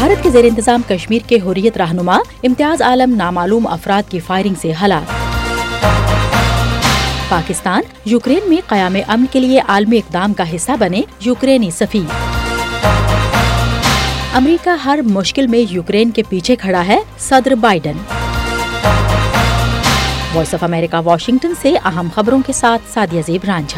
بھارت کے زیر انتظام کشمیر کے حریت رہنما امتیاز عالم نامعلوم افراد کی فائرنگ سے ہلاک۔ پاکستان یوکرین میں قیام امن کے لیے عالمی اقدام کا حصہ بنے، یوکرینی سفیر۔ امریکہ ہر مشکل میں یوکرین کے پیچھے کھڑا ہے، صدر Biden. Voice of America Washington سے اہم خبروں کے ساتھ سعدیہ زیب رانجھا۔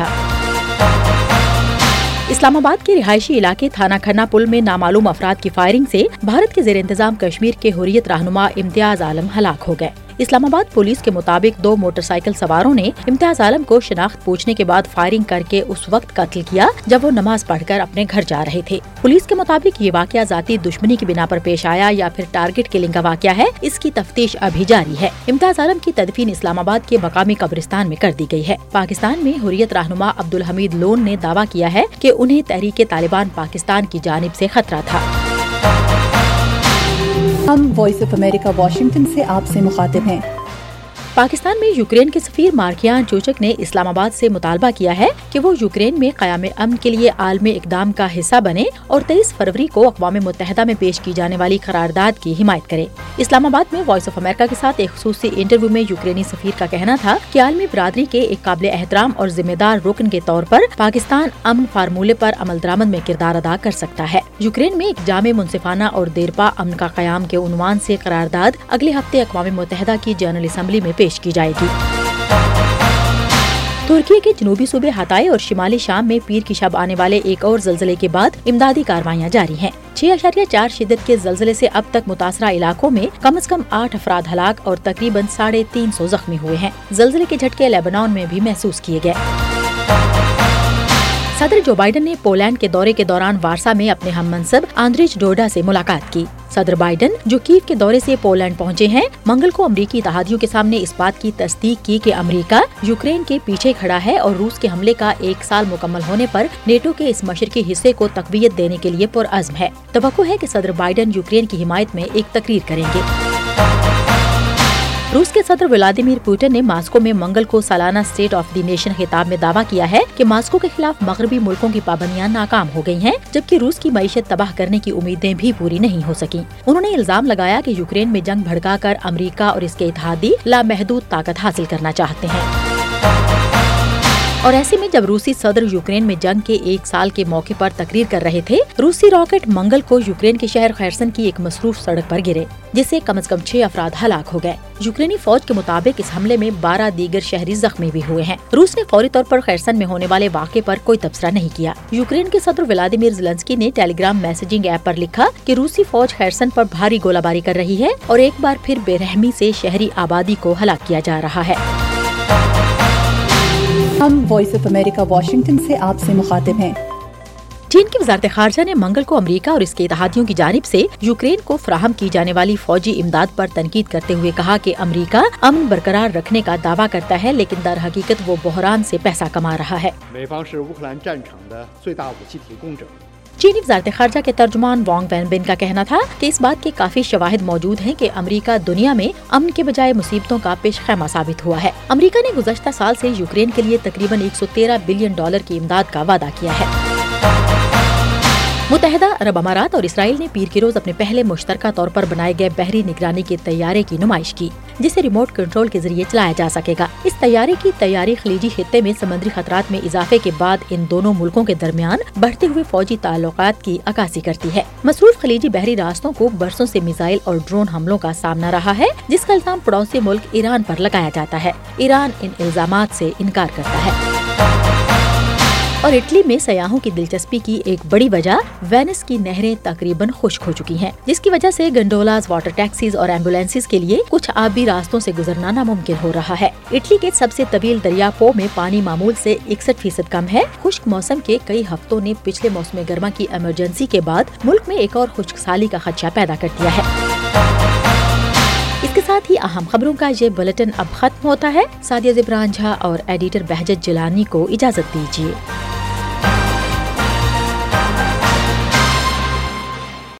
اسلام آباد کے رہائشی علاقے تھانہ کھنہ پل میں نامعلوم افراد کی فائرنگ سے بھارت کے زیر انتظام کشمیر کے حریت رہنما امتیاز عالم ہلاک ہو گئے۔ اسلام آباد پولیس کے مطابق 2 موٹر سائیکل سواروں نے امتیاز عالم کو شناخت پوچھنے کے بعد فائرنگ کر کے اس وقت قتل کیا جب وہ نماز پڑھ کر اپنے گھر جا رہے تھے۔ پولیس کے مطابق یہ واقعہ ذاتی دشمنی کی بنا پر پیش آیا یا پھر ٹارگٹ کلنگ کا واقعہ ہے، اس کی تفتیش ابھی جاری ہے۔ امتیاز عالم کی تدفین اسلام آباد کے مقامی قبرستان میں کر دی گئی ہے۔ پاکستان میں حریت رہنما عبدالحمید لون نے دعویٰ کیا ہے کہ انہیں تحریک طالبان پاکستان کی جانب سے خطرہ تھا۔ ہم وائس آف امریکہ واشنگٹن سے آپ سے مخاطب ہیں۔ پاکستان میں یوکرین کے سفیر مارکیان چوچک نے اسلام آباد سے مطالبہ کیا ہے کہ وہ یوکرین میں قیام امن کے لیے عالمی اقدام کا حصہ بنے اور 23 فروری کو اقوام متحدہ میں پیش کی جانے والی قرارداد کی حمایت کرے۔ اسلام آباد میں وائس آف امریکہ کے ساتھ ایک خصوصی انٹرویو میں یوکرینی سفیر کا کہنا تھا کہ عالمی برادری کے ایک قابل احترام اور ذمہ دار رکن کے طور پر پاکستان امن فارمولے پر عمل درآمد میں کردار ادا کر سکتا ہے۔ یوکرین میں ایک جامع، منصفانہ اور دیرپا امن کا قیام کے عنوان سے قرارداد اگلے ہفتے اقوام متحدہ کی جنرل اسمبلی میں پیش کی جائے گی۔ ترکی کے جنوبی صوبے ہتائی اور شمالی شام میں پیر کی شب آنے والے ایک اور زلزلے کے بعد امدادی کارروائیاں جاری ہیں۔ 6.4 شدت کے زلزلے سے اب تک متاثرہ علاقوں میں کم از کم 8 افراد ہلاک اور تقریباً 350 زخمی ہوئے ہیں۔ زلزلے کے جھٹکے لیبنان میں بھی محسوس کیے گئے۔ صدر جو بائیڈن نے پولینڈ کے دورے کے دوران وارسا میں اپنے ہم منصب آندریج ڈوڈا سے ملاقات کی۔ صدر بائیڈن جو کیف کے دورے سے پولینڈ پہنچے ہیں، منگل کو امریکی اتحادیوں کے سامنے اس بات کی تصدیق کی کہ امریکہ یوکرین کے پیچھے کھڑا ہے اور روس کے حملے کا 1 سال مکمل ہونے پر نیٹو کے اس مشرقی حصے کو تقویت دینے کے لیے پرعزم ہے۔ توقع ہے کہ صدر بائیڈن یوکرین کی حمایت میں ایک تقریر کریں گے۔ روس کے صدر ولادیمیر پوٹن نے ماسکو میں منگل کو سالانہ اسٹیٹ آف دی نیشن خطاب میں دعویٰ کیا ہے کہ ماسکو کے خلاف مغربی ملکوں کی پابندیاں ناکام ہو گئی ہیں، جبکہ روس کی معیشت تباہ کرنے کی امیدیں بھی پوری نہیں ہو سکیں۔ انہوں نے الزام لگایا کہ یوکرین میں جنگ بھڑکا کر امریکہ اور اس کے اتحادی لامحدود طاقت حاصل کرنا چاہتے ہیں۔ اور ایسے میں جب روسی صدر یوکرین میں جنگ کے 1 سال کے موقع پر تقریر کر رہے تھے، روسی راکٹ منگل کو یوکرین کے شہر خیرسن کی ایک مصروف سڑک پر گرے، جس سے کم از کم 6 افراد ہلاک ہو گئے۔ یوکرینی فوج کے مطابق اس حملے میں 12 دیگر شہری زخمی بھی ہوئے ہیں۔ روس نے فوری طور پر خیرسن میں ہونے والے واقعے پر کوئی تبصرہ نہیں کیا۔ یوکرین کے صدر ولادیمیر زیلنسکی نے ٹیلی گرام میسجنگ ایپ پر لکھا کہ روسی فوج خیرسن پر بھاری گولہ باری کر رہی ہے اور ایک بار پھر بے رحمی سے شہری آبادی کو ہلاک کیا جا رہا ہے۔ ہم وائس آف امریکہ واشنگٹن سے آپ سے مخاطب ہیں۔ چین کی وزارت خارجہ نے منگل کو امریکہ اور اس کے اتحادیوں کی جانب سے یوکرین کو فراہم کی جانے والی فوجی امداد پر تنقید کرتے ہوئے کہا کہ امریکہ امن برقرار رکھنے کا دعویٰ کرتا ہے، لیکن در حقیقت وہ بحران سے پیسہ کما رہا ہے۔ چینی وزارت خارجہ کے ترجمان وانگ وینبن کا کہنا تھا کہ اس بات کے کافی شواہد موجود ہیں کہ امریکہ دنیا میں امن کے بجائے مصیبتوں کا پیش خیمہ ثابت ہوا ہے۔ امریکہ نے گزشتہ سال سے یوکرین کے لیے تقریباً $113 بلین کی امداد کا وعدہ کیا ہے۔ متحدہ عرب امارات اور اسرائیل نے پیر کے روز اپنے پہلے مشترکہ طور پر بنائے گئے بحری نگرانی کے طیارے کی نمائش کی، جسے ریموٹ کنٹرول کے ذریعے چلایا جا سکے گا۔ اس طیارے کی تیاری خلیجی خطے میں سمندری خطرات میں اضافے کے بعد ان دونوں ملکوں کے درمیان بڑھتے ہوئے فوجی تعلقات کی عکاسی کرتی ہے۔ مصروف خلیجی بحری راستوں کو برسوں سے میزائل اور ڈرون حملوں کا سامنا رہا ہے، جس کا الزام پڑوسی ملک ایران پر لگایا جاتا ہے۔ ایران ان الزامات سے انکار کرتا ہے۔ اور اٹلی میں سیاحوں کی دلچسپی کی ایک بڑی وجہ وینس کی نہریں تقریباً خشک ہو چکی ہیں، جس کی وجہ سے گنڈولاز، واٹر ٹیکسیز اور ایمبولینسز کے لیے کچھ آبی راستوں سے گزرنا ناممکن ہو رہا ہے۔ اٹلی کے سب سے طویل دریا پو میں پانی معمول سے 61% کم ہے۔ خشک موسم کے کئی ہفتوں نے پچھلے موسم گرما کی ایمرجنسی کے بعد ملک میں ایک اور خشک سالی کا خدشہ پیدا کر دیا ہے۔ اس کے ساتھ ہی اہم خبروں کا یہ بلیٹن اب ختم ہوتا ہے۔ سعدیہ زیب رانجھا اور ایڈیٹر بہجت جیلانی کو اجازت دیجیے۔